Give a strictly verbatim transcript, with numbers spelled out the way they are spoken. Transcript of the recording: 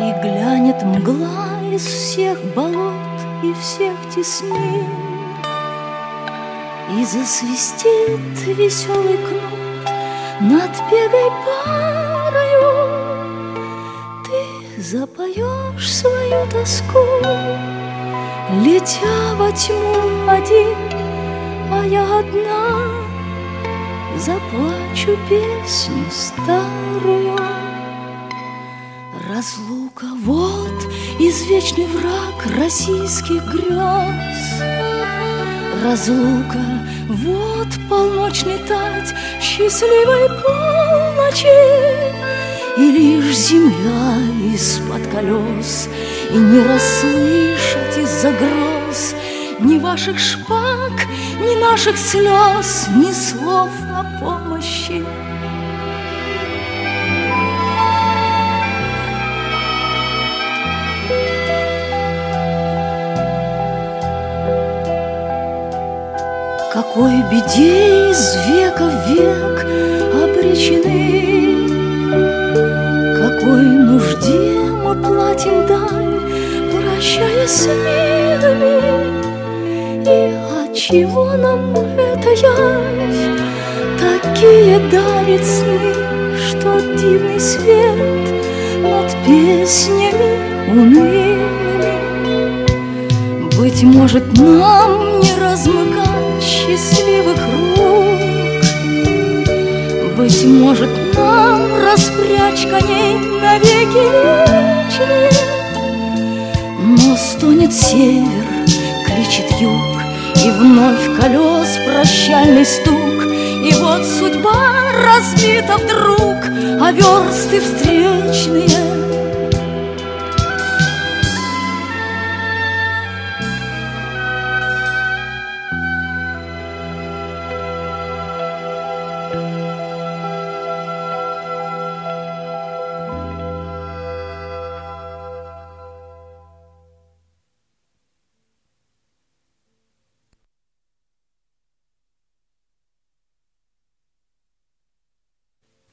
И глянет мгла из всех болот и всех теснин, и засвистит веселый кнут над пегой парою. Ты запоешь свою тоску, летя во тьму один, а я одна заплачу песню старую. Разлука — вот извечный враг российских грез. Разлука — вот полночный тать счастливой полночи. И лишь земля из-под колес, и не расслышать из-за гроз ни ваших шпаг, ни наших слез, ни слов о помощи. Какой беде из века в век обречены, какой нужде мы платим дань, прощаясь с мирами. И отчего нам эта явь такие дарит сны, что дивный свет над песнями унылыми? Быть может, нам не размыкать счастливых рук, быть может, нам распрячь коней навеки вечные. Но стонет север, кличет юг, и вновь колес прощальный стук. И вот судьба разбита вдруг, а версты встречные